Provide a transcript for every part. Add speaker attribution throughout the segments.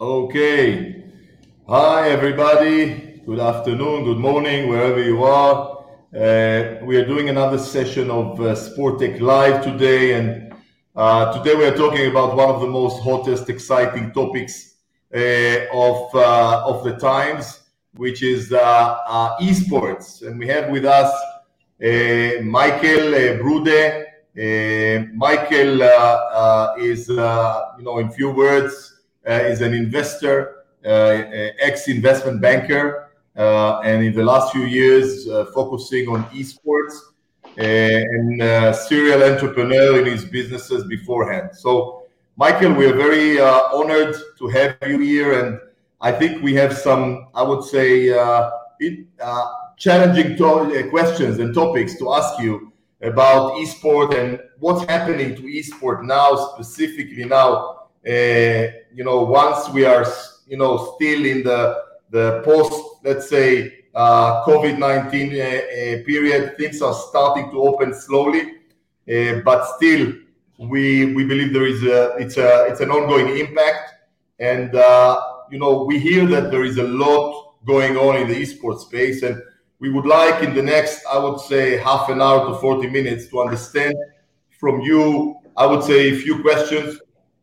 Speaker 1: Okay. Hi, everybody. Good afternoon, good morning, wherever you are. We are doing another session of Sport Tech Live today, and today we are talking about one of the most hottest, exciting topics of the times, which is esports. And we have with us Michael Brude. Michael is, in few words, is an investor, ex-investment banker, and in the last few years focusing on esports and serial entrepreneur in his businesses beforehand. So, Michael, we are very honored to have you here, and I think we have some, I would say, challenging questions and topics to ask you about esport and what's happening to esport now, specifically now. Once we are, still in the post, let's say, COVID-19 period, things are starting to open slowly, but still, we believe it's an ongoing impact, and we hear that there is a lot going on in the esports space, and we would like in the next, I would say, half an hour to 40 minutes to understand from you, I would say, a few questions.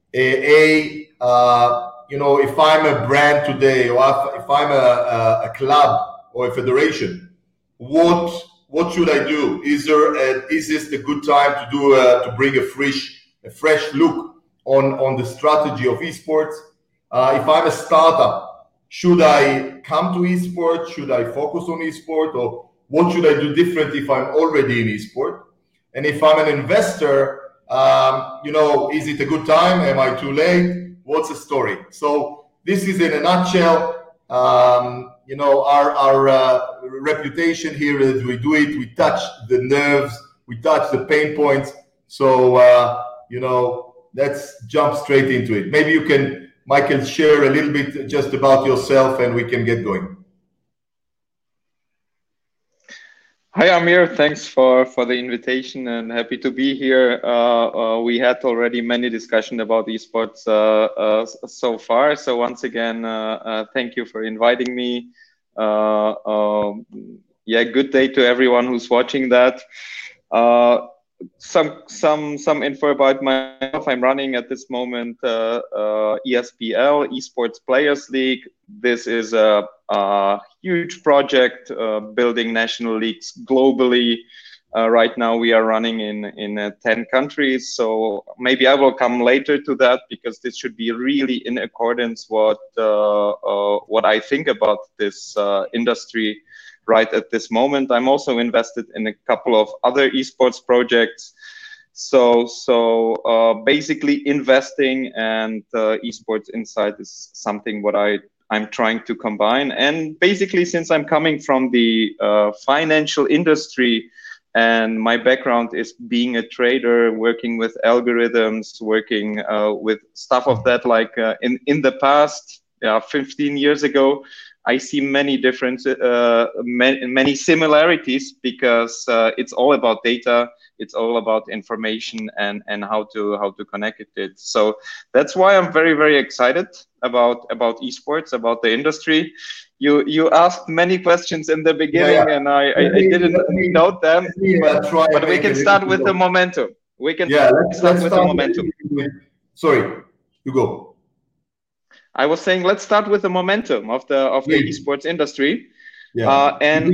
Speaker 1: If I'm a brand today, or if I'm a club or a federation, what should I do? Is this the good time to bring a fresh look on the strategy of esports? If I'm a startup, should I come to esports? Should I focus on esport, or what should I do different if I'm already in esport? And if I'm an investor, is it a good time? Am I too late? What's the story? So this is in a nutshell. Our reputation here is we do it. We touch the nerves. We touch the pain points. So let's jump straight into it. Maybe you can, Michael, share a little bit just about yourself, and we can get going.
Speaker 2: Hi, Amir. Thanks for the invitation, and happy to be here. We had already many discussions about esports so far. So once again, thank you for inviting me. Good day to everyone who's watching that. Some info about myself. I'm running at this moment ESPL, Esports Players League. This is a huge project building national leagues globally. Right now we are running in 10 countries. So maybe I will come later to that, because this should be really in accordance what I think about this industry right at this moment. I'm also invested in a couple of other esports projects. So basically investing and esports insight is something what I'm trying to combine. And basically, since I'm coming from the financial industry, and my background is being a trader, working with algorithms, working with stuff of that, like in the past, 15 years ago, I see many different, many similarities, because it's all about data, it's all about information, and how to connect it. So that's why I'm very, very excited about esports, about the industry. You asked many questions in the beginning, and I didn't note them, but we can start with the momentum. We can start with the momentum.
Speaker 1: Sorry, you go.
Speaker 2: I was saying, let's start with the momentum of the esports industry.
Speaker 1: Are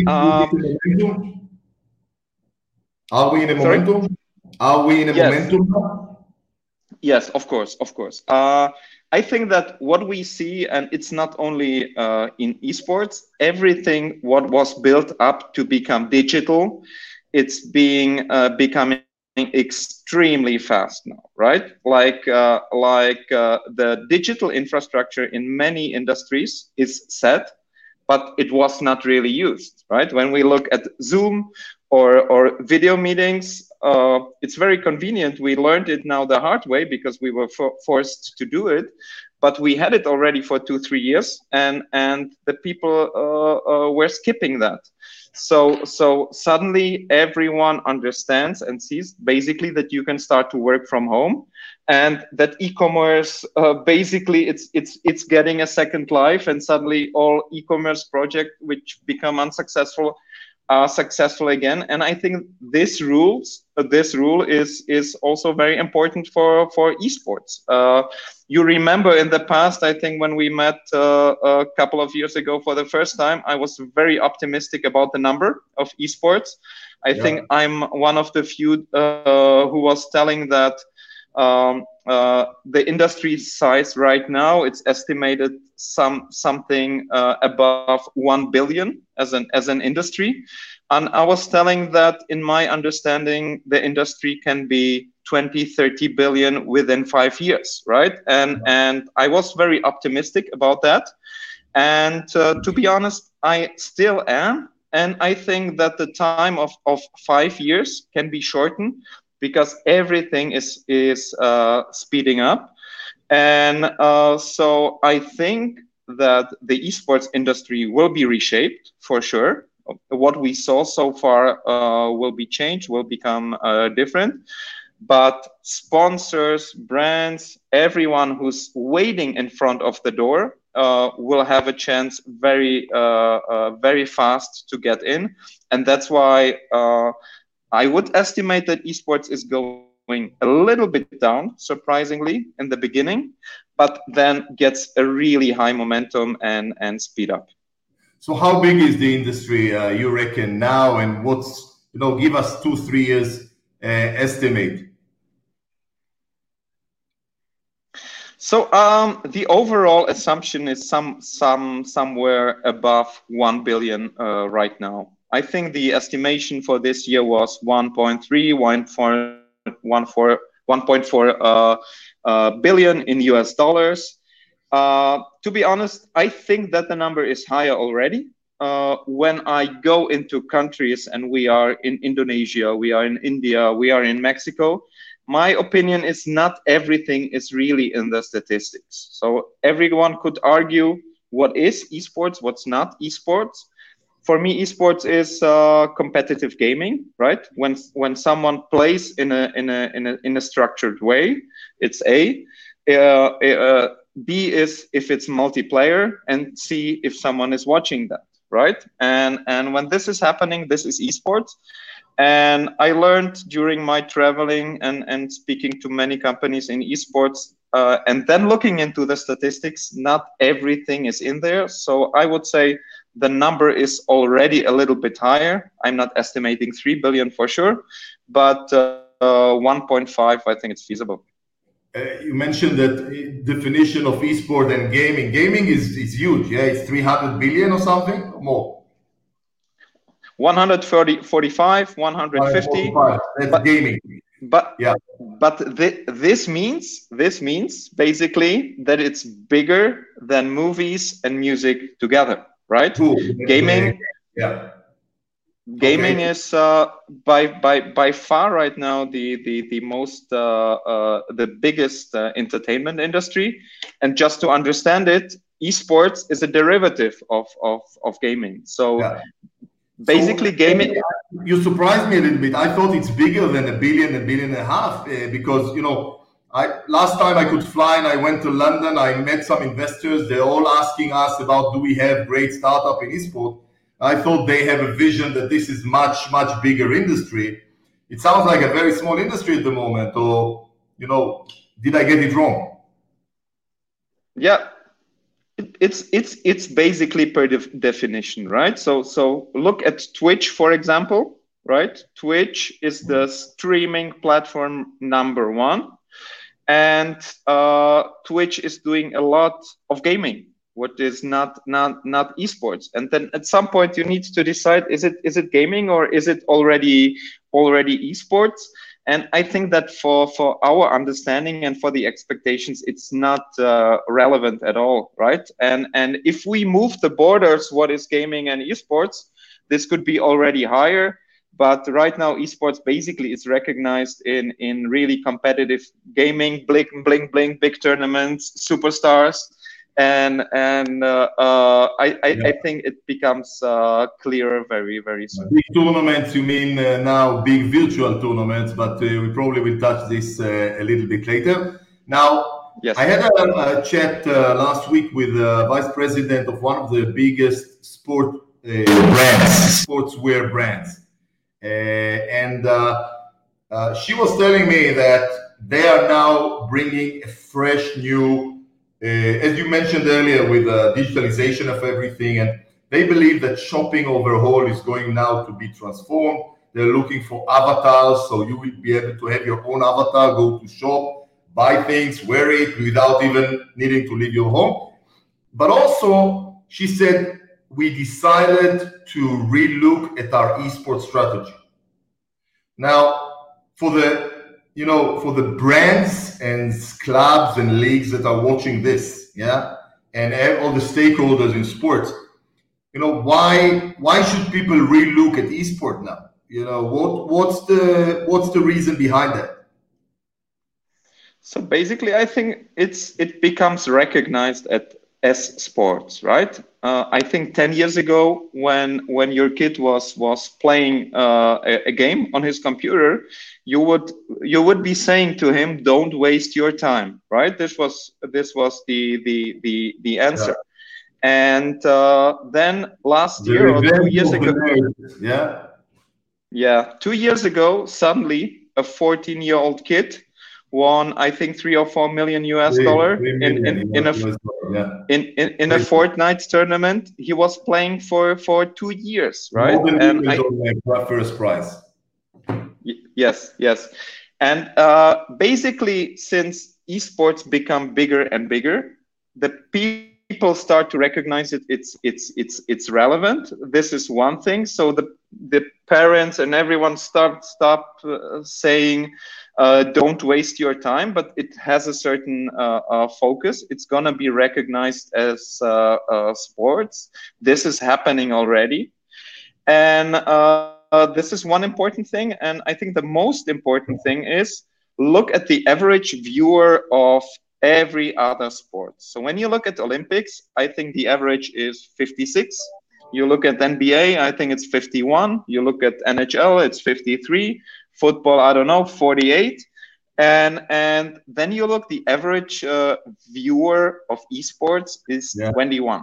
Speaker 1: we in a momentum? Are we in a momentum?
Speaker 2: Yes, of course. I think that what we see, and it's not only in esports, everything what was built up to become digital, it's becoming extremely fast now, right? Like the digital infrastructure in many industries is set, but it was not really used, right? When we look at Zoom or video meetings. It's very convenient. We learned it now the hard way because we were forced to do it, but we had it already for 2-3 years, and the people were skipping that. So suddenly everyone understands and sees basically that you can start to work from home, and that e-commerce basically it's getting a second life, and suddenly all e-commerce projects which become unsuccessful are successful again. And I think this rule is also very important for esports. You remember in the past, I think when we met a couple of years ago for the first time, I was very optimistic about the number of esports. I think I'm one of the few who was telling that the industry size right now, it's estimated something above 1 billion as an industry. And I was telling that in my understanding, the industry can be 20-30 billion within 5 years, right? And I was very optimistic about that. And to be honest, I still am. And I think that the time of 5 years can be shortened because everything is speeding up. And so I think that the esports industry will be reshaped for sure. What we saw so far will be changed, will become different. But sponsors, brands, everyone who's waiting in front of the door will have a chance very fast to get in. And that's why I would estimate that esports is going a little bit down, surprisingly, in the beginning, but then gets a really high momentum and speed up.
Speaker 1: So how big is the industry, you reckon, now, and what's, give us 2-3 years estimate?
Speaker 2: So the overall assumption is somewhere above 1 billion right now. I think the estimation for this year was 1.4 billion in US dollars. To be honest, I think that the number is higher already. When I go into countries, and we are in Indonesia, we are in India, we are in Mexico, my opinion is not everything is really in the statistics. So everyone could argue what is esports, what's not esports. For me, esports is competitive gaming, right? When someone plays in a structured way, it's A. B is if it's multiplayer, and C if someone is watching that, right? And when this is happening, this is esports. And I learned during my traveling and speaking to many companies in esports, and then looking into the statistics, not everything is in there. So I would say the number is already a little bit higher. I'm not estimating 3 billion for sure, but 1.5, I think it's feasible.
Speaker 1: You mentioned that definition of esport and gaming. Gaming is huge, yeah? It's 300 billion or something, or more?
Speaker 2: 145, 150.
Speaker 1: That's gaming.
Speaker 2: But this means basically that it's bigger than movies and music together, right?
Speaker 1: Cool.
Speaker 2: Gaming.
Speaker 1: Yeah.
Speaker 2: Gaming is by far right now the most the biggest entertainment industry, and just to understand it, esports is a derivative of gaming. So basically, gaming.
Speaker 1: You surprised me a little bit. I thought it's bigger than $1 billion, $1.5 billion, because last time I could fly and I went to London. I met some investors. They're all asking us about, do we have great startup in esports? I thought they have a vision that this is much bigger industry. It sounds like a very small industry at the moment, or did I get it wrong?
Speaker 2: Yeah. It's basically per definition, right? So look at Twitch, for example, right? Twitch is the streaming platform #1, and Twitch is doing a lot of gaming, what is not esports. And then at some point you need to decide, is it gaming or is it already esports? And I think that for our understanding and for the expectations, it's not relevant at all, right? And if we move the borders, what is gaming and esports, this could be already higher. But right now, esports basically is recognized in really competitive gaming, blink, blink, blink, big tournaments, superstars, and I think it becomes clearer very, very soon.
Speaker 1: Big tournaments, you mean now big virtual tournaments, but we probably will touch this a little bit later. Now,
Speaker 2: yes.
Speaker 1: I had a chat last week with the vice president of one of the biggest sportswear brands. And she was telling me that they are now bringing a fresh new, as you mentioned earlier, with digitalization of everything, and they believe that shopping overall is going now to be transformed. They're looking for avatars, so you will be able to have your own avatar, go to shop, buy things, wear it without even needing to leave your home. But also, she said, we decided to relook at our esports strategy. Now, for the brands and clubs and leagues that are watching this, and all the stakeholders in sports, why should people relook at esport now? What's the reason behind that?
Speaker 2: So basically, I think it becomes recognized as sports, right? I think 10 years ago, when your kid was playing a game on his computer, you would be saying to him, "Don't waste your time," right? This was the answer. Yeah. And then last year or 2 years ago, 2 years ago, suddenly a 14-year-old kid won, I think, $3 or $4 million in a Fortnite tournament. He was playing for 2 years, right?
Speaker 1: And first prize.
Speaker 2: Yes. And basically, since esports become bigger and bigger, the people start to recognize it's relevant. This is one thing. So the parents and everyone stop saying, don't waste your time, but it has a certain focus. It's going to be recognized as sports. This is happening already. And this is one important thing. And I think the most important thing is look at the average viewer of every other sport. So when you look at Olympics, I think the average is 56. You look at NBA, I think it's 51. You look at NHL, it's 53. Football, I don't know, 48. And then you look, the average viewer of esports is 21.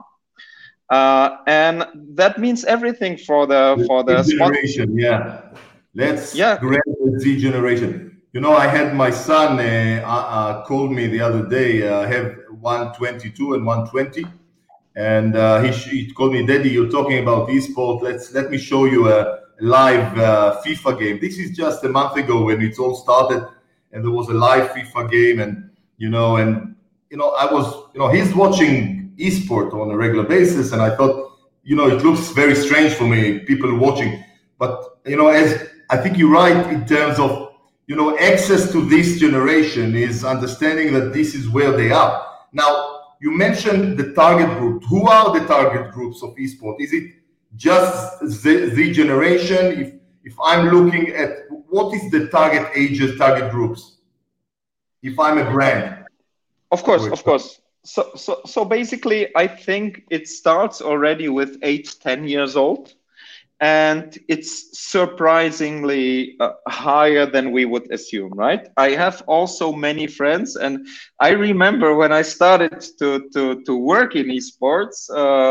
Speaker 2: And that means everything for the
Speaker 1: generation. Let's grab the Z generation. I had my son called me the other day. I have 122 and 120, and he called me, "Daddy, you're talking about esports. Let me show you a live FIFA game." This is just a month ago when it all started, and there was a live FIFA game, and I was, he's watching esport on a regular basis, and I thought, it looks very strange for me, people watching, but as I think you're right in terms of access to this generation is understanding that this is where they are. Now, you mentioned the target group. Who are the target groups of esport? Is it just the generation? If I'm looking at what is the target ages, target groups, if I'm a brand?
Speaker 2: Of course. So basically, I think it starts already with 8-10 years old, and it's surprisingly higher than we would assume, right? I have also many friends, and I remember when I started to work in esports,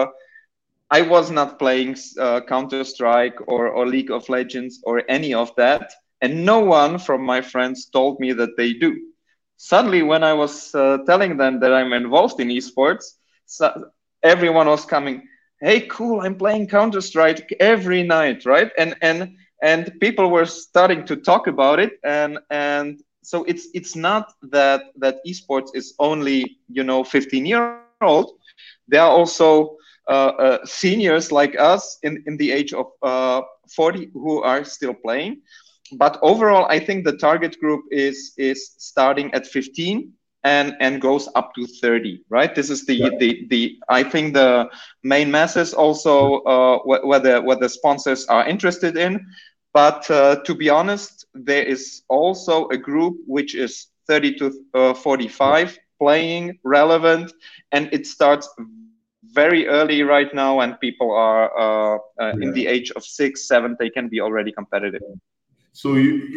Speaker 2: I was not playing Counter-Strike or League of Legends or any of that, and no one from my friends told me that they do. Suddenly, when I was telling them that I'm involved in esports, everyone was coming, "Hey, cool, I'm playing Counter-Strike every night," right? And people were starting to talk about it, and so it's not that esports is only 15-year-old. There are also seniors like us in the age of 40 who are still playing. But overall, I think the target group is starting at 15 and goes up to 30, right? This is the I think the main masses also what the sponsors are interested in. But to be honest, there is also a group which is 30 to 45 playing relevant, and it starts very early right now, and people are in the age of 6, 7, they can be already competitive.
Speaker 1: So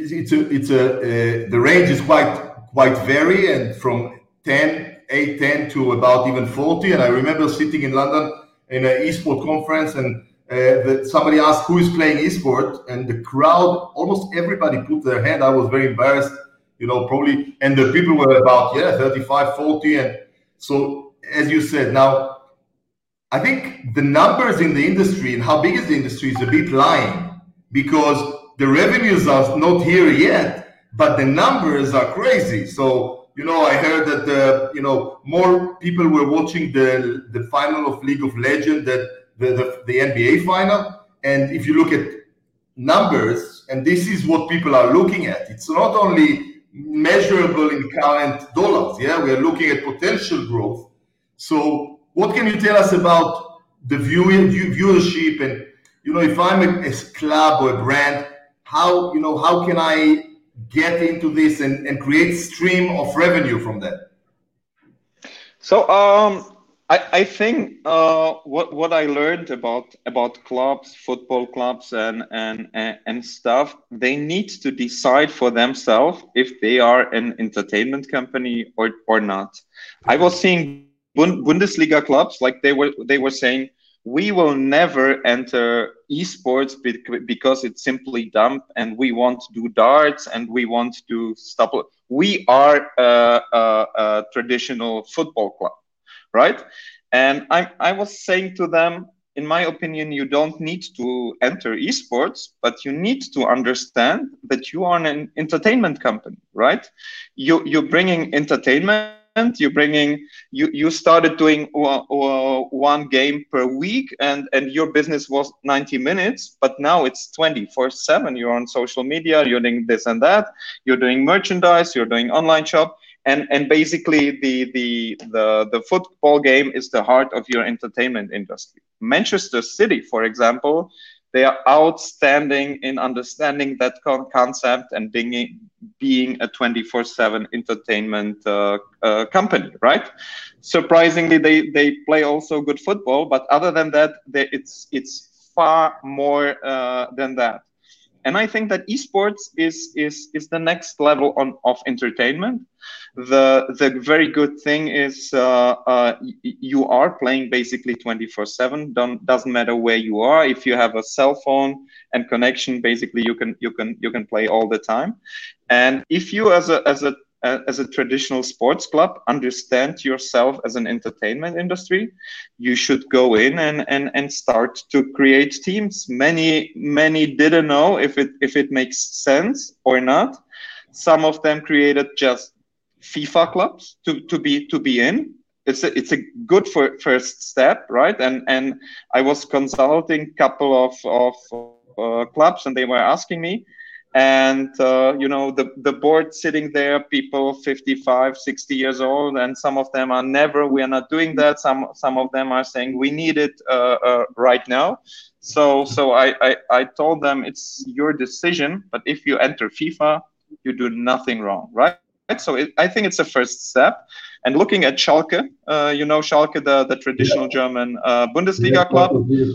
Speaker 1: the range is quite vary, and from 10 to about even 40. And I remember sitting in London in an esport conference, and somebody asked who is playing esport, and the crowd, almost everybody put their hand. I was very embarrassed, probably, and the people were about 35, 40, and so as you said, now I think the numbers in the industry and how big is the industry is a bit lying, because the revenues are not here yet, but the numbers are crazy. So, I heard that, more people were watching the final of League of Legends than the NBA final. And if you look at numbers, and this is what people are looking at, it's not only measurable in current dollars. We are looking at potential growth. So what can you tell us about the viewership? And, if I'm a club or a brand, how can I get into this and create stream of revenue from that?
Speaker 2: So I think what I learned about clubs, football clubs, and stuff, they need to decide for themselves if they are an entertainment company or not. I was seeing Bundesliga clubs, like they were saying, we will never enter esports because it's simply dumb, and we want to do darts, and we want to stop. We are a traditional football club, right? And I was saying to them, in my opinion, you don't need to enter esports, but you need to understand that you are an entertainment company, right? You're bringing entertainment. You started doing one game per week, and your business was 90 minutes, but now it's 24/7. You're on social media, you're doing this and that, you're doing merchandise, you're doing online shop, and basically the football game is the heart of your entertainment industry. Manchester City, for example, they are outstanding in understanding that concept and being a 24/7 entertainment company, right? Surprisingly, they play also good football, but other than that, it's far more than that. And I think that esports is the next level of entertainment. The very good thing is you are playing basically 24/7. Doesn't matter where you are. If you have a cell phone and connection, basically you can play all the time. And if you as a traditional sports club understand yourself as an entertainment industry, you should go in and start to create teams. Many didn't know if it makes sense or not. Some of them created just FIFA clubs to be in. It's a good first step, right? And I was consulting a couple of clubs, and they were asking me. And the board sitting there, people 55, 60 years old, and some of them are we are not doing that. Some of them are saying we need it right now. So I told them it's your decision, but if you enter FIFA, you do nothing wrong, right? So I think it's a first step. And looking at Schalke, Schalke, the traditional German Bundesliga club,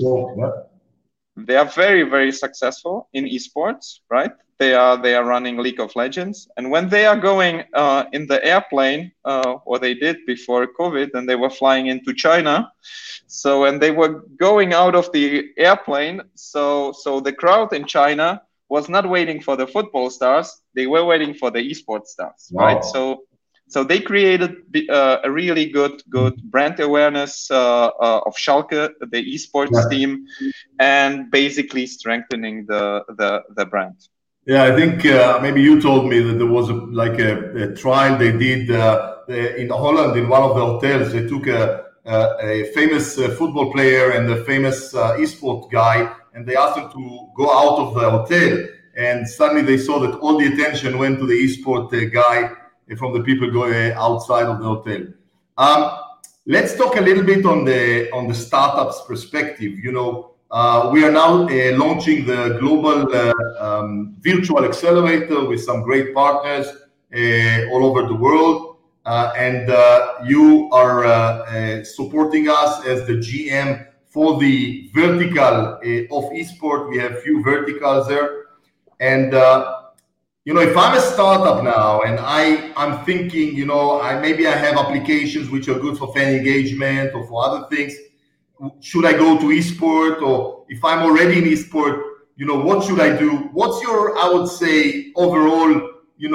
Speaker 2: they are very, very successful in esports, right? They are running League of Legends, and when they are going in the airplane, or they did before COVID, and they were flying into China. So, and they were going out of the airplane. So the crowd in China was not waiting for the football stars; they were waiting for the esports stars, wow. Right? So they created a really good brand awareness of Schalke, the esports team, and basically strengthening the brand.
Speaker 1: Yeah, I think maybe you told me that there was a trial they did in Holland in one of the hotels. They took a famous football player and a famous esport guy, and they asked him to go out of the hotel. And suddenly they saw that all the attention went to the esport guy from the people going outside of the hotel. Let's talk a little bit on the startups perspective. we are now launching the global virtual accelerator with some great partners all over the world. And you are supporting us as the GM for the vertical of eSport. We have few verticals there. And, if I'm a startup now and I'm thinking, maybe I have applications which are good for fan engagement or for other things. Should I go to eSport, or if I'm already in eSport, what should I do? What's your, I would say, overall,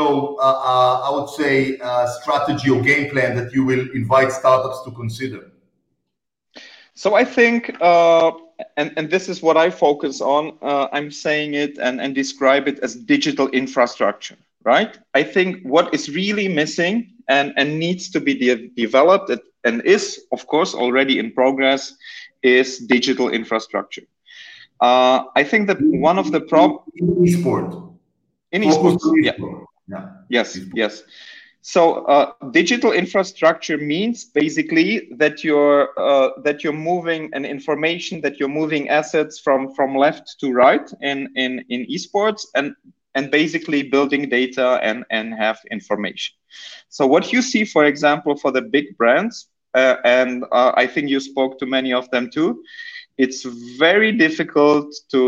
Speaker 1: strategy or game plan that you will invite startups to consider?
Speaker 2: So I think, and this is what I focus on, I'm saying it and describe it as digital infrastructure, right? I think what is really missing and needs to be developed and is, of course, already in progress is digital infrastructure. I think that one of the problems...
Speaker 1: In eSport.
Speaker 2: In eSports, yeah. Yes. So digital infrastructure means basically that you're moving an information, that you're moving assets from left to right in esports and basically building data and have information. So what you see, for example, for the big brands, and I think you spoke to many of them too, it's very difficult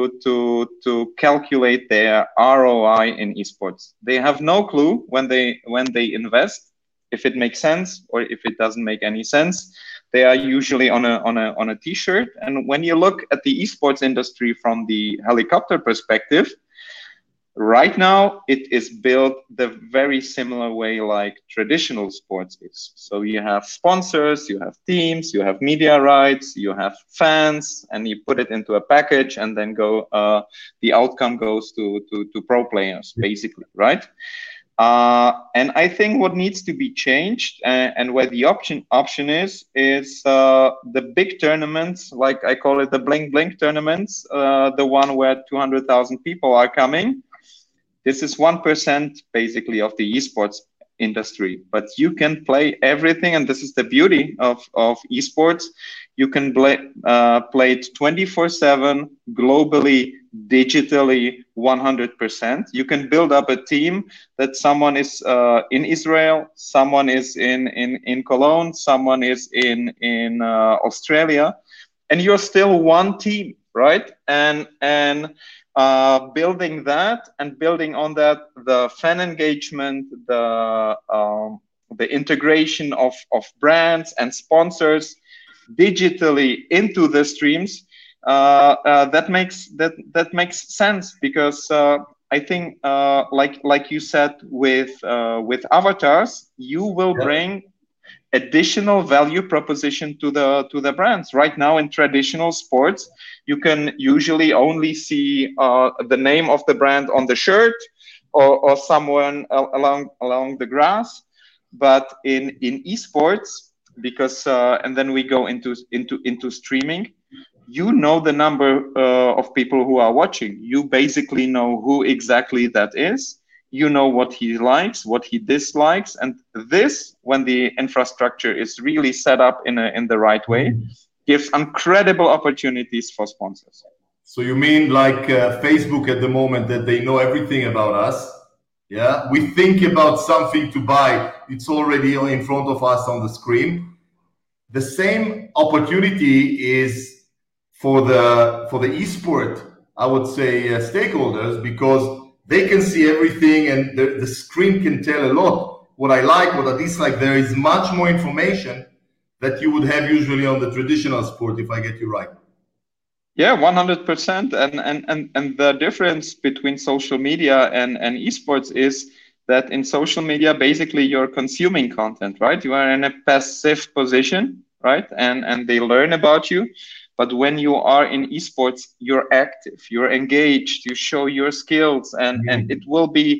Speaker 2: to calculate their ROI in esports. They have no clue when they invest, if it makes sense or if it doesn't make any sense. They are usually on a t-shirt. And when you look at the esports industry from the helicopter perspective, right now it is built the very similar way like traditional sports is. So you have sponsors, you have teams, you have media rights, you have fans, and you put it into a package, and then the outcome goes to pro players, basically, right? And I think what needs to be changed and where the option is the big tournaments, like I call it the bling bling tournaments, the one where 200,000 people are coming. This is 1% basically of the esports industry, but you can play everything, and this is the beauty of esports. You can play it 24/7 globally, digitally, 100%. You can build up a team that someone is in Israel, someone is in Cologne, someone is in Australia, and you're still one team, right? And building that and building on that, the fan engagement, the integration of brands and sponsors digitally into the streams, that makes sense, because I think like you said with avatars, you will bring additional value proposition to the brands. Right now in traditional sports, you can usually only see the name of the brand on the shirt or someone along the grass. But in esports, because and then we go into streaming, you know the number of people who are watching. You basically know who exactly that is. You know what he likes, what he dislikes, and this, when the infrastructure is really set up in the right way, gives incredible opportunities for sponsors.
Speaker 1: So you mean like Facebook at the moment, that they know everything about us? Yeah, we think about something to buy, it's already in front of us on the screen. The same opportunity is for the esport, I would say, stakeholders, because they can see everything, and the screen can tell a lot. What I like, what I dislike. There is much more information that you would have usually on the traditional sport, if I get you right.
Speaker 2: Yeah, 100%. And the difference between social media and esports is that in social media, basically you're consuming content, right? You are in a passive position, right? And they learn about you. But when you are in esports, you're active, you're engaged, you show your skills, and it will be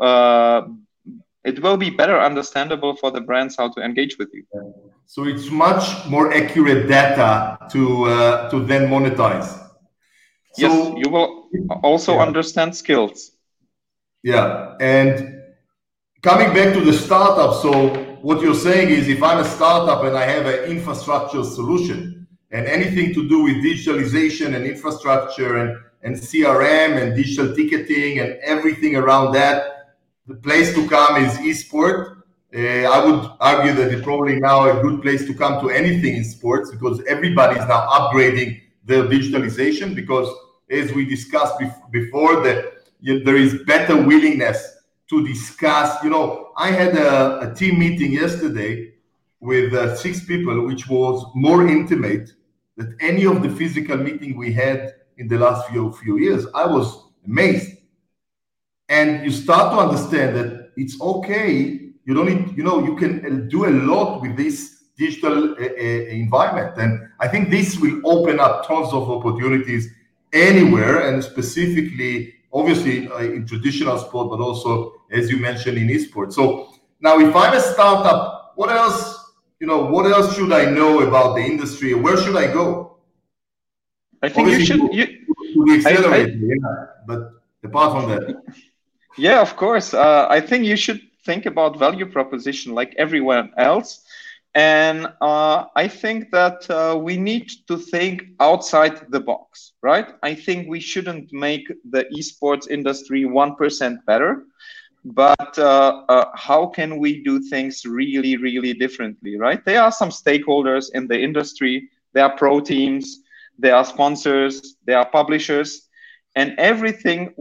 Speaker 2: better understandable for the brands how to engage with you.
Speaker 1: So it's much more accurate data to then monetize. So,
Speaker 2: yes, you will also understand skills.
Speaker 1: Yeah, and coming back to the startup, so what you're saying is, if I'm a startup and I have an infrastructure solution, and anything to do with digitalization and infrastructure and CRM and digital ticketing and everything around that, the place to come is esport. I would argue that it's probably now a good place to come to anything in sports, because everybody is now upgrading their digitalization, because as we discussed before, that there is better willingness to discuss. I had a team meeting yesterday with 6 people, which was more intimate than any of the physical meeting we had in the last few years. I was amazed. And you start to understand that it's okay. You don't need, you can do a lot with this digital environment. And I think this will open up tons of opportunities anywhere, and specifically, obviously, in traditional sport, but also, as you mentioned, in esports. So now, if I'm a startup, what else should I know about the industry? Where should I go?
Speaker 2: I think obviously,
Speaker 1: you should accelerate. But apart from that.
Speaker 2: Yeah, of course. I think you should think about value proposition like everyone else. And I think that we need to think outside the box, right? I think we shouldn't make the esports industry 1% better, but how can we do things really, really differently, right? There are some stakeholders in the industry. There are pro teams, there are sponsors, there are publishers, and everything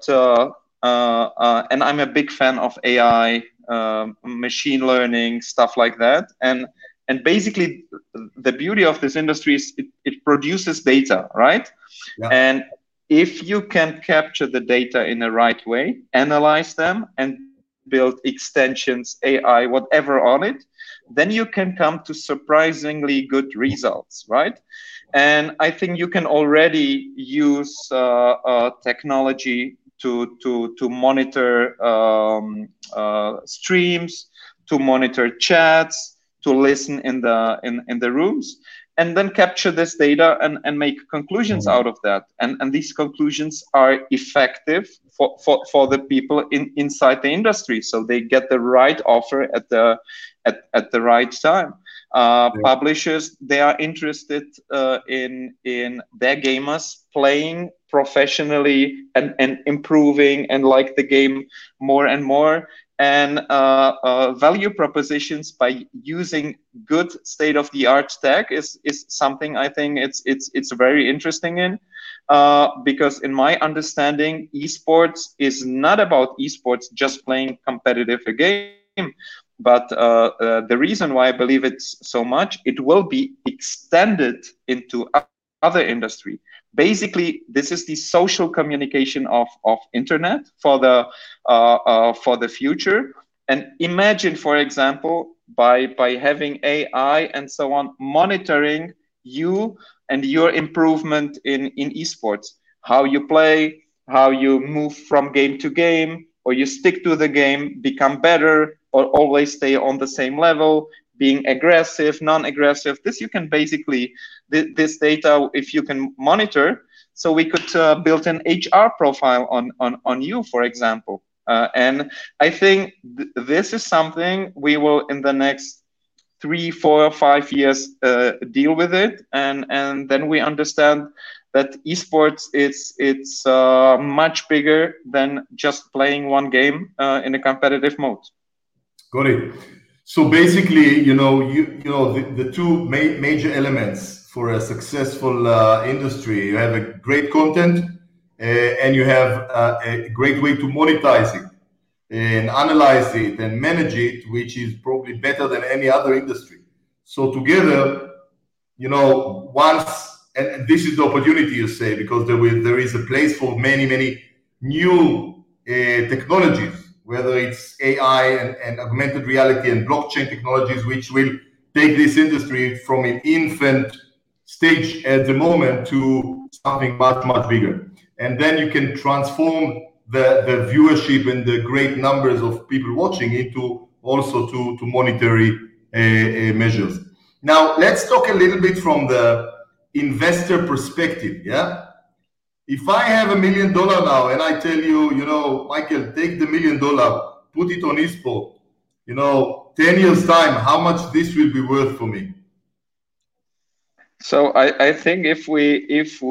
Speaker 2: and I'm a big fan of AI, machine learning, stuff like that. And basically, the beauty of this industry is it produces data, right? Yeah. And if you can capture the data in the right way, analyze them, and build extensions, AI, whatever on it, then you can come to surprisingly good results, right? And I think you can already use technology to monitor streams, to monitor chats, to listen in the rooms, and then capture this data and make conclusions out of that. And these conclusions are effective for the people inside the industry, so they get the right offer at the right time. Publishers, they are interested in their gamers playing professionally and improving and like the game more and more. And value propositions by using good state-of-the-art tech is something I think it's very interesting in, because in my understanding, esports is not about esports just playing competitive a game. But the reason why I believe it's so much, it will be extended into other industry. Basically, this is the social communication of internet for the future. And imagine, for example, by having AI and so on monitoring you and your improvement in esports, how you play, how you move from game to game, or you stick to the game, become better, or always stay on the same level, being aggressive, non-aggressive. This you can basically, this data, if you can monitor, so we could build an HR profile on you, for example. And I think this is something we will, in the next 3, 4, 5 years, deal with it. And then we understand that esports, it's much bigger than just playing one game in a competitive mode.
Speaker 1: Got it. So basically, the two major elements for a successful industry, you have a great content and you have a great way to monetize it and analyze it and manage it, which is probably better than any other industry. So together, and this is the opportunity, you say, because there is a place for many new technologies, whether it's AI and augmented reality and blockchain technologies, which will take this industry from an infant stage at the moment to something much bigger. And then you can transform the viewership and the great numbers of people watching into also to monetary measures. Now, let's talk a little bit from the investor perspective, yeah? If I have $1 million now and I tell you, Michael, take the $1 million, put it on eSport, 10 years time, how much this will be worth for me?
Speaker 2: So I think if we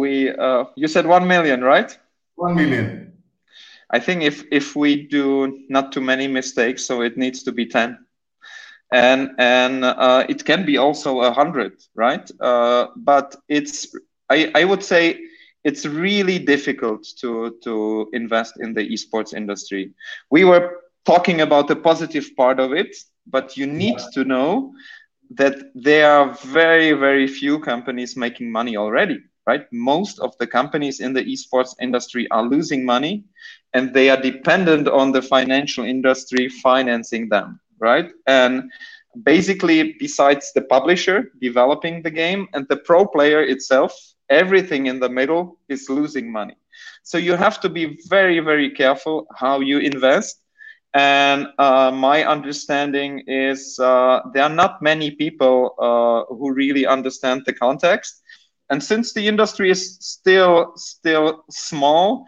Speaker 2: you said 1 million, right?
Speaker 1: 1 million.
Speaker 2: I think if we do not too many mistakes, so it needs to be 10, and it can be also 100, right? But I would say it's really difficult to invest in the esports industry. We were talking about the positive part of it, but you need to know that there are very few companies making money already, right? Most of the companies in the esports industry are losing money, and they are dependent on the financial industry financing them, right? And basically, besides the publisher developing the game and the pro player itself, everything in the middle is losing money. So you have to be very careful how you invest. And my understanding is there are not many people who really understand the context. And since the industry is still small,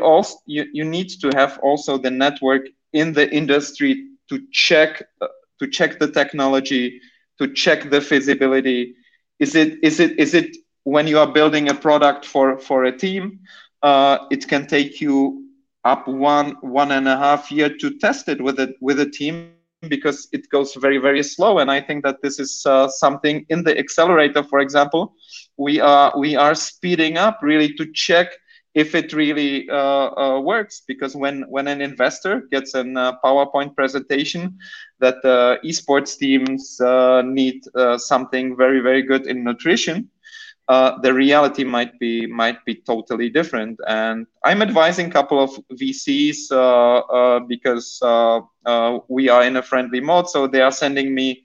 Speaker 2: you need to have also the network in the industry to check the technology, to check the feasibility. Is it when you are building a product for a team, it can take you up 1.5 years to test it with a team, because it goes very slow. And I think that this is something in the accelerator, for example, we are speeding up really to check if it really works, because when an investor gets a PowerPoint presentation that esports teams need something very good in nutrition, the reality might be totally different. And I'm advising a couple of VCs because we are in a friendly mode, so they are sending me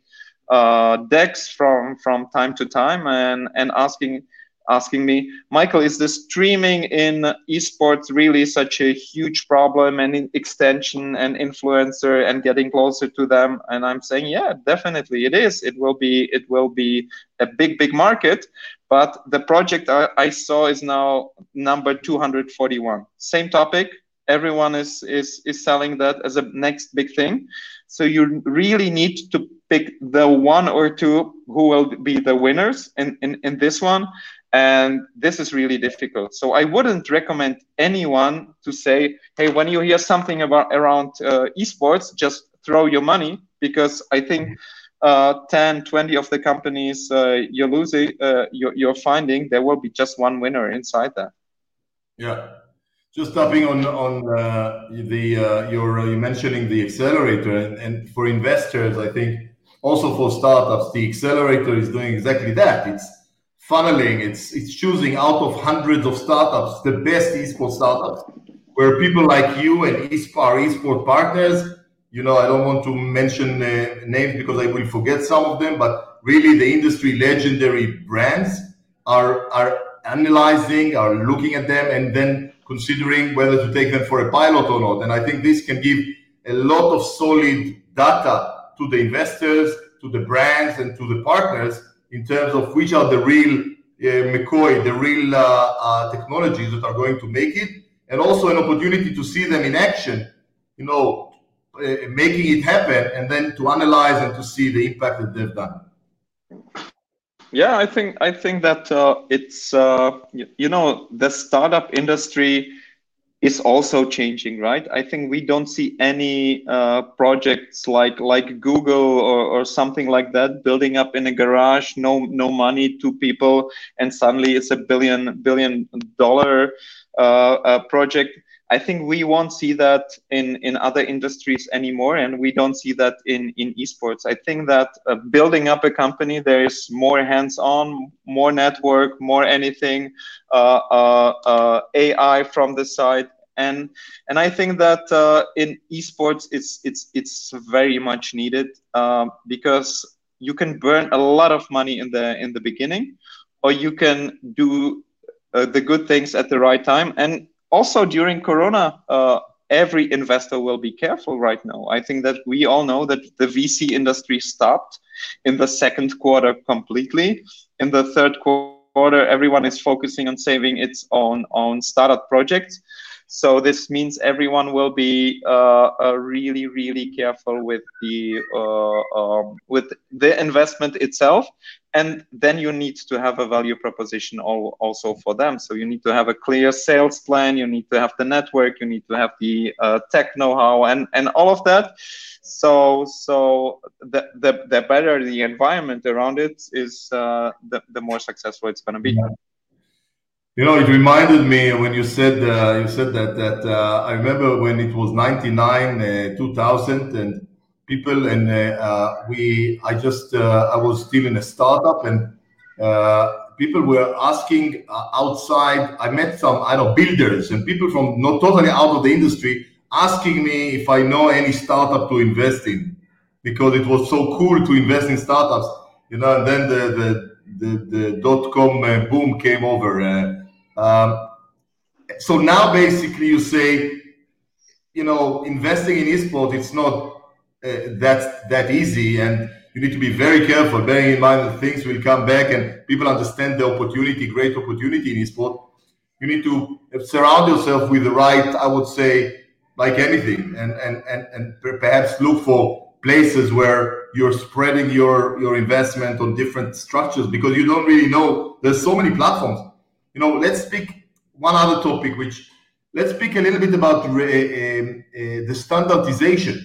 Speaker 2: decks from time to time and asking me, Michael, is the streaming in esports really such a huge problem, and extension and influencer and getting closer to them? And I'm saying, yeah, definitely it is. It will be a big market. But the project I saw is now number 241. Same topic. Everyone is selling that as a next big thing. So you really need to pick the one or two who will be the winners in this one. And this is really difficult. So I wouldn't recommend anyone to say, hey, when you hear something around esports, just throw your money, because I think 10, 20 of the companies you're losing, you're finding there will be just one winner inside that.
Speaker 1: Yeah. Just tapping on you're mentioning the accelerator, and for investors, I think also for startups, the accelerator is doing exactly that. It's funneling, it's choosing out of hundreds of startups the best esports startups, where people like you and our esport partners, I don't want to mention names because I will forget some of them, but really the industry legendary brands are analyzing, are looking at them, and then considering whether to take them for a pilot or not. And I think this can give a lot of solid data to the investors, to the brands, and to the partners in terms of which are the real McCoy, the real technologies that are going to make it, and also an opportunity to see them in action, making it happen, and then to analyze and to see the impact that they've done.
Speaker 2: Yeah, I think that it's the startup industry is also changing, right? I think we don't see any projects like Google or something like that building up in a garage, no money, 2 people, and suddenly it's a billion dollar project. I think we won't see that in other industries anymore, and we don't see that in esports. I think that building up a company, there is more hands-on, more network, more anything, AI from the side, and I think that in esports it's very much needed, because you can burn a lot of money in the beginning, or you can do the good things at the right time. And also during Corona, every investor will be careful right now. I think that we all know that the VC industry stopped in the second quarter completely. In the third quarter, everyone is focusing on saving its own startup projects. So this means everyone will be really careful with the investment itself. And then you need to have a value proposition also for them. So you need to have a clear sales plan, you need to have the network, you need to have the tech know-how and all of that. So the better the environment around it is, the more successful it's going to be.
Speaker 1: Yeah. It reminded me when you said that I remember when it was 99, 2000, and people and I was still in a startup, and people were asking outside. I met some builders and people from not totally out of the industry asking me if I know any startup to invest in, because it was so cool to invest in startups, and then the dot-com boom came over. So now basically you say, investing in esports, it's not that easy, and you need to be very careful, bearing in mind that things will come back and people understand the opportunity, great opportunity in esports. You need to surround yourself with the right, I would say, like anything, and perhaps look for places where you're spreading your investment on different structures, because you don't really know. There's so many platforms. Let's speak one other topic, let's speak a little bit about the standardization.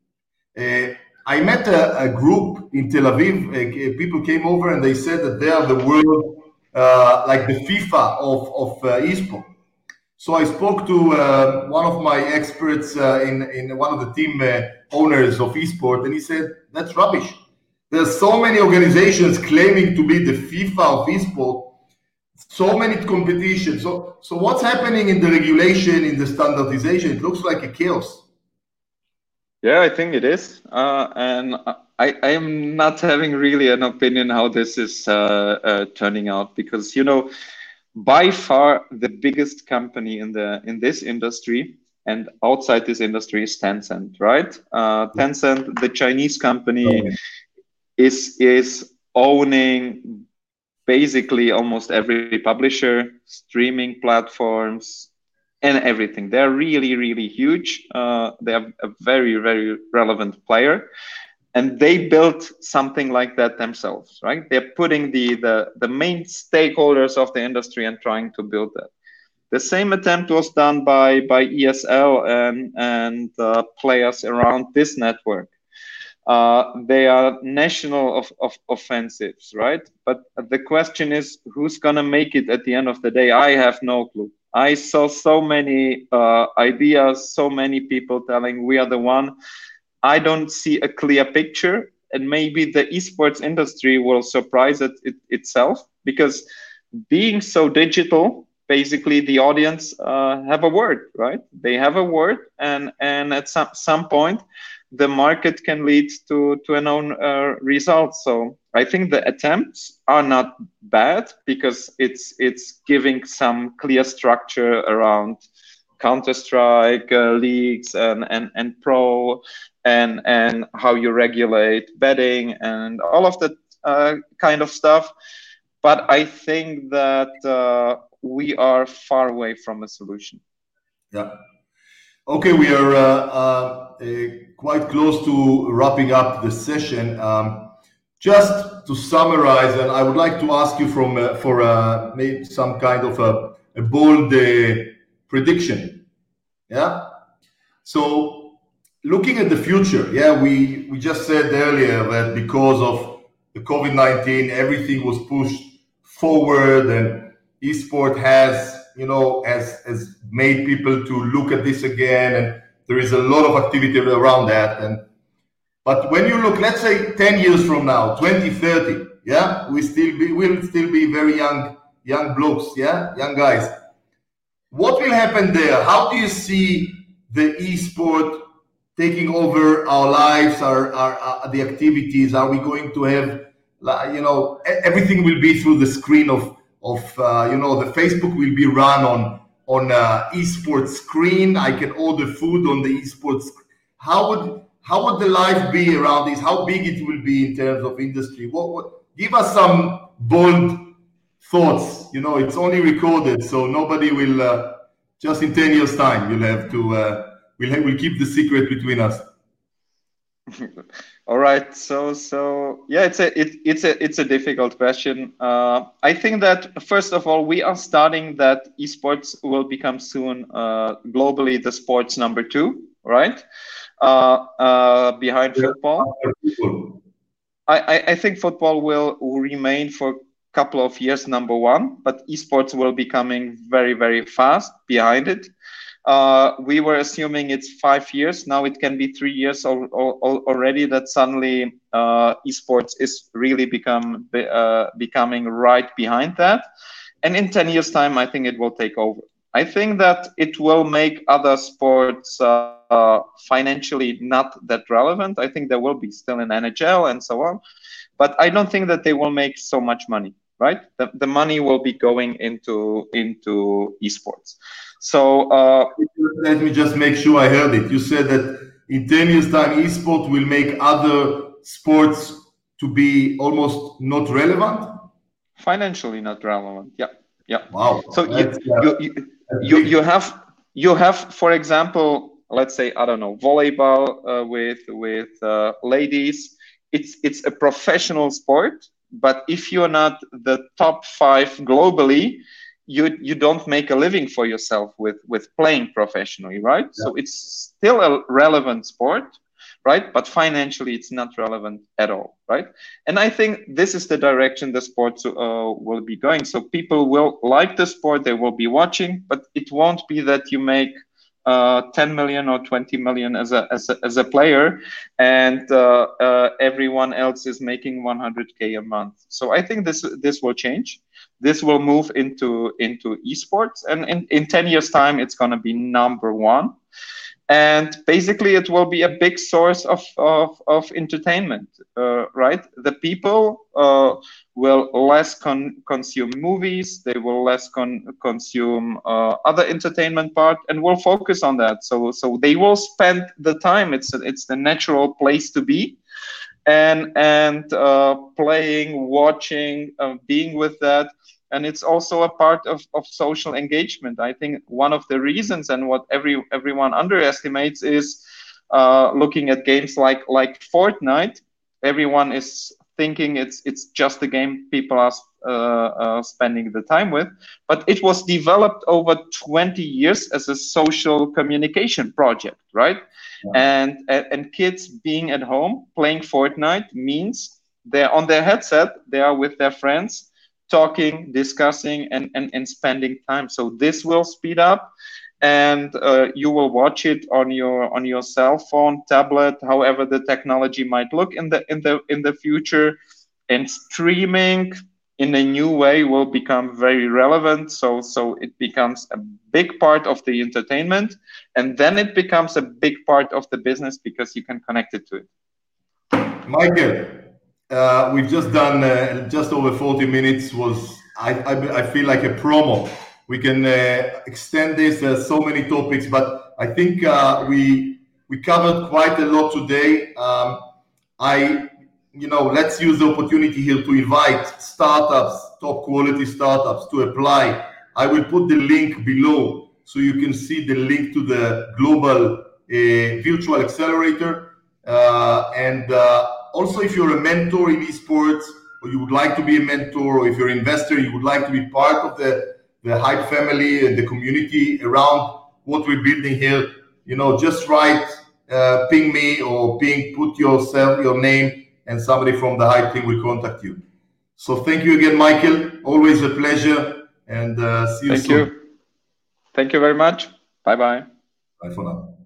Speaker 1: I met a group in Tel Aviv. People came over and they said that they are the world, like the FIFA of esports. So I spoke to one of my experts in one of the team owners of esports, and he said, that's rubbish. There's so many organizations claiming to be the FIFA of esports, so many competitions. So what's happening in the regulation, in the standardization? It looks like a chaos.
Speaker 2: Yeah, I think it is. And I am not having really an opinion how this is turning out, because, by far the biggest company in this industry and outside this industry is Tencent, right? Tencent, the Chinese company, is owning basically almost every publisher, streaming platforms, and everything. They're really, really huge. They are a very, very relevant player. And they built something like that themselves, right? They're putting the main stakeholders of the industry and trying to build that. The same attempt was done by ESL and players around this network. They are national offensives, right? But the question is, who's going to make it at the end of the day? I have no clue. I saw so many ideas, so many people telling we are the one. I don't see a clear picture, and maybe the esports industry will surprise itself, because being so digital, basically the audience have a word, right? They have a word, and at some point, the market can lead to an own result. So I think the attempts are not bad, because it's giving some clear structure around Counter-Strike leagues and pro, and how you regulate betting and all of that kind of stuff. But I think that we are far away from a solution.
Speaker 1: Yeah. Okay, we are quite close to wrapping up the session. Just to summarize, and I would like to ask you for maybe some kind of a bold prediction. Yeah. So, looking at the future, we just said earlier that because of the COVID-19, everything was pushed forward, and esport has made people to look at this again, and there is a lot of activity around that. But when you look, let's say 10 years from now, 2030, we'll still be very young blokes, young guys. What will happen there? How do you see the esport taking over our lives, our the activities? Are we going to have, everything will be through the screen of the Facebook will be run on esports screen. I can order food on the esports. How would the life be around this? How big it will be in terms of industry? What give us some bold thoughts. It's only recorded, so nobody will. Just in 10 years' time, you'll have to. We'll keep the secret between us.
Speaker 2: All right. So yeah, it's a difficult question. I think that first of all, we are starting that esports will become soon globally the sports number 2, right? Behind football. I think football will remain for a couple of years number 1, but esports will be coming very, very fast behind it. We were assuming it's 5 years. Now it can be 3 years already that suddenly esports is really becoming right behind that. And in 10 years time, I think it will take over. I think that it will make other sports financially not that relevant. I think there will be still an NHL and so on, but I don't think that they will make so much money, right? The money will be going into esports. So
Speaker 1: let me just make sure I heard it. You said that in 10 years time, esports will make other sports to be almost not relevant?
Speaker 2: Financially not relevant. Yeah.
Speaker 1: Wow.
Speaker 2: So you have, for example, let's say, I don't know, volleyball with ladies. It's a professional sport, but if you're not the top 5 globally, you don't make a living for yourself with playing professionally, right? Yeah. So it's still a relevant sport, right? But financially, it's not relevant at all, right? And I think this is the direction the sports will be going. So people will like the sport, they will be watching, but it won't be that you make 10 million or 20 million as a player, and everyone else is making 100K a month. So I think this will change. This will move into esports, and in 10 years time, it's going to be number 1. And basically, it will be a big source of entertainment, right? The people will less consume movies, they will less consume other entertainment part, and will focus on that. So they will spend the time. It's the natural place to be, and playing, watching, being with that. And it's also a part of social engagement. I think one of the reasons, and what everyone underestimates, is looking at games like Fortnite. Everyone is thinking it's just a game people are spending the time with, but it was developed over 20 years as a social communication project, right? Yeah. And kids being at home playing Fortnite means they're on their headset, they are with their friends, talking, discussing, and spending time. So this will speed up, and you will watch it on your cell phone, tablet, however the technology might look in the future. And streaming in a new way will become very relevant. So it becomes a big part of the entertainment, and then it becomes a big part of the business because you can connect it to it.
Speaker 1: Michael, we've just done just over 40 minutes. I feel like a promo. We can extend this. There's so many topics, but I think we covered quite a lot today. Let's use the opportunity here to invite startups, top quality startups, to apply. I will put the link below so you can see the link to the global virtual accelerator. Also, if you're a mentor in esports, or you would like to be a mentor, or if you're an investor, you would like to be part of the Hype family and the community around what we're building here, just write, ping me, or put your name, and somebody from the Hype team will contact you. So thank you again, Michael. Always a pleasure, and see you soon.
Speaker 2: Thank you very much. Bye-bye.
Speaker 1: Bye for now.